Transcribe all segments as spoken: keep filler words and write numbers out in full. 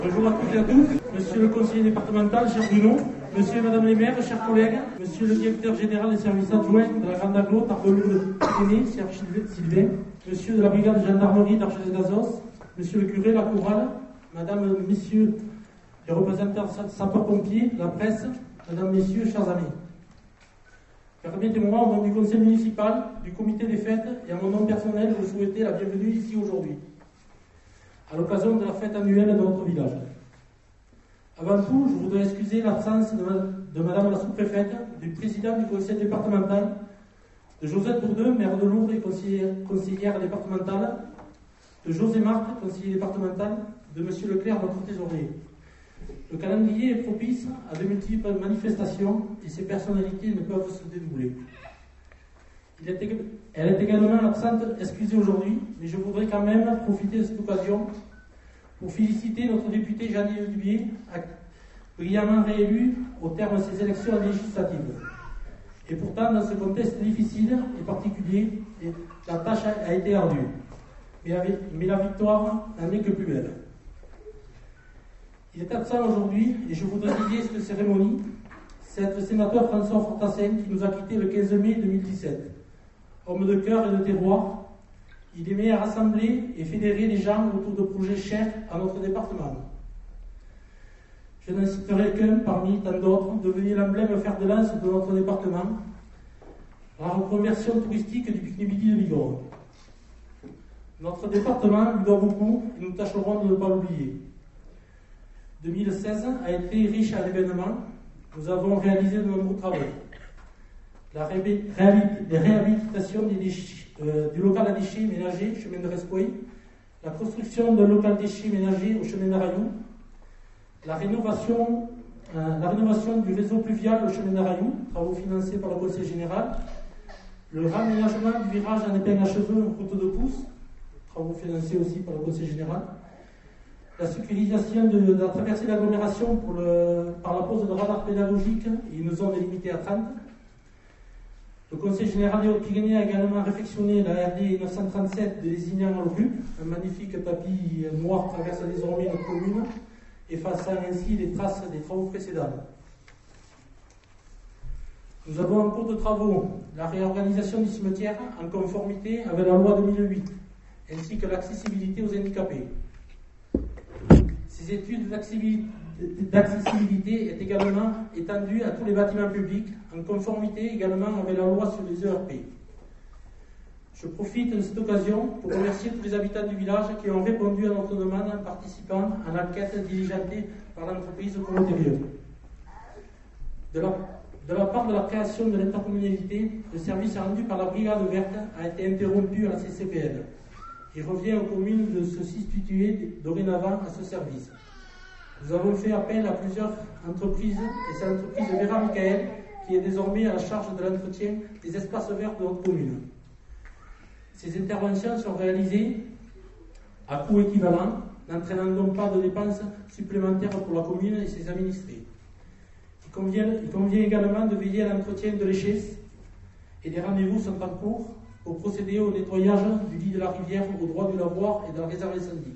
Bonjour à toutes et à tous, monsieur le conseiller départemental, cher Bruno, monsieur et madame les maires, chers collègues, monsieur le directeur général des services adjoints de la Grande Agglo, Tarbes-Lourdes-Pyrénées, cher Sylvain, monsieur de la brigade de gendarmerie d'Argelès-d'Azos, monsieur le curé, la chorale, madame, messieurs les représentants sapeurs-pompiers, la presse, mesdames, messieurs, chers amis. Permettez-moi, au nom du conseil municipal, du comité des fêtes et à mon nom personnel, de vous souhaiter la bienvenue ici aujourd'hui, à l'occasion de la fête annuelle de notre village. Avant tout, je voudrais excuser l'absence de, de madame la sous-préfète, du président du conseil départemental, de Josette Bourdeux, maire de Lourdes et conseillère, conseillère départementale, de José Marthe, conseiller départemental, de monsieur Leclerc, notre trésorier. Le calendrier est propice à de multiples manifestations et ces personnalités ne peuvent se dédoubler. Il est, elle est également absente, excusée aujourd'hui, mais je voudrais quand même profiter de cette occasion pour féliciter notre député Jeanne Dubier, brillamment réélu au terme de ces élections législatives. Et pourtant, dans ce contexte difficile et particulier, la tâche a été ardue. Mais, avec, mais la victoire n'en est que plus belle. Il est absent aujourd'hui, et je voudrais dédier cette cérémonie, c'est le sénateur François Fortassin qui nous a quittés le quinze mai deux mille dix-sept. Homme de cœur et de terroir, il aimait rassembler et fédérer les gens autour de projets chers à notre département. Je n'en citerai qu'un parmi tant d'autres, devenu l'emblème fer de lance de notre département, la reconversion touristique du Pic-Midi de Bigorre. Notre département lui doit beaucoup et nous tâcherons de ne pas l'oublier. deux mille seize a été riche à l'événement. Nous avons réalisé de nombreux travaux. La réhabil- réhabil- les réhabilitations des déchets, euh, du local à déchets ménagers, chemin de Respoy, la construction d'un local déchets ménagers au chemin d'Arayou, la rénovation, euh, la rénovation du réseau pluvial au chemin d'Arayou, travaux financés par le Conseil général, le raménagement du virage en épingle à cheveux, route de Pousse, travaux financés aussi par le Conseil général, la sécurisation de, de la traversée de l'agglomération pour le, par la pose de radars pédagogiques et une zone limitée à trente. Le Conseil général des Hautes-Pyrénées a également réfectionné la R D neuf cent trente-sept désignant le R U P. Un magnifique tapis noir traverse désormais notre commune, effaçant ainsi les traces des travaux précédents. Nous avons en cours de travaux la réorganisation du cimetière en conformité avec la loi deux mille huit, ainsi que l'accessibilité aux handicapés. Ces études d'accessibilité est également étendues à tous les bâtiments publics, en conformité également avec la loi sur les E R P. Je profite de cette occasion pour remercier tous les habitants du village qui ont répondu à notre demande en participant à l'enquête diligentée par l'entreprise Comotérieux. De la, de la part de la création de l'intercommunalité, le service rendu par la Brigade verte a été interrompu à la C C P N. Il revient aux communes de se substituer dorénavant à ce service. Nous avons fait appel à plusieurs entreprises et c'est l'entreprise Vera Michael qui est désormais à la charge de l'entretien des espaces verts de notre commune. Ces interventions sont réalisées à coût équivalent, n'entraînant donc pas de dépenses supplémentaires pour la commune et ses administrés. Il convient, il convient également de veiller à l'entretien de l'échelle et des rendez-vous sont en cours pour procéder au nettoyage du lit de la rivière au droit du lavoir et de la réserve incendie.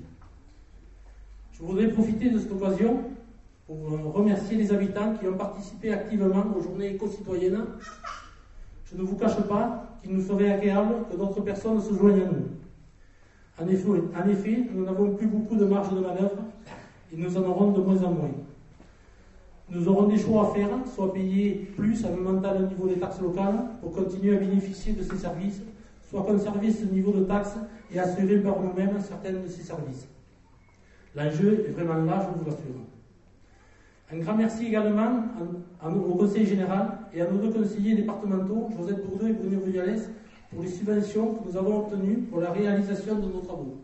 Je voudrais profiter de cette occasion pour remercier les habitants qui ont participé activement aux journées éco-citoyennes. Je ne vous cache pas qu'il nous serait agréable que d'autres personnes se joignent à nous. En effet, en effet, nous n'avons plus beaucoup de marge de manœuvre et nous en aurons de moins en moins. Nous aurons des choix à faire, soit payer plus en augmentant le niveau des taxes locales pour continuer à bénéficier de ces services, soit conserver ce niveau de taxes et assurer par nous-mêmes certains de ces services. L'enjeu est vraiment là, je vous l'assure. Un grand merci également à, à nous, au Conseil général et à nos deux conseillers départementaux, Josette Bourdeux et Bruno Vialès, pour les subventions que nous avons obtenues pour la réalisation de nos travaux.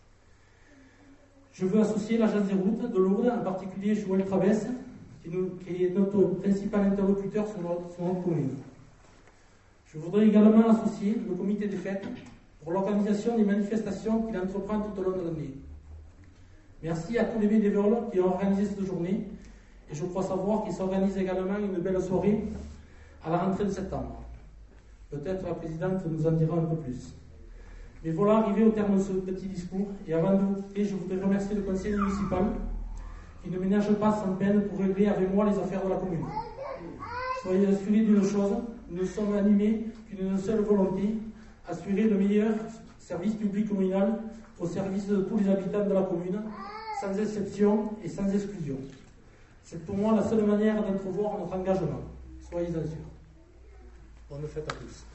Je veux associer l'Agence des routes de Lourdes, en particulier Joël Travesse, qui, nous, qui est notre principal interlocuteur sur notre, sur notre commune. Je voudrais également associer le comité des fêtes pour l'organisation des manifestations qu'il entreprend tout au long de l'année. Merci à tous les bénévoles qui ont organisé cette journée et je crois savoir qu'il s'organise également une belle soirée à la rentrée de septembre. Peut-être la présidente nous en dira un peu plus. Mais voilà, arrivé au terme de ce petit discours, et avant de vous quitter, je voudrais remercier le conseil municipal qui ne ménage pas sans peine pour régler avec moi les affaires de la commune. Soyez assurés d'une chose, nous ne sommes animés qu'une seule volonté, assurer le meilleur service public communal au service de tous les habitants de la commune, sans exception et sans exclusion. C'est pour moi la seule manière d'entrevoir notre engagement. Soyez-en sûrs. Bonne fête à tous.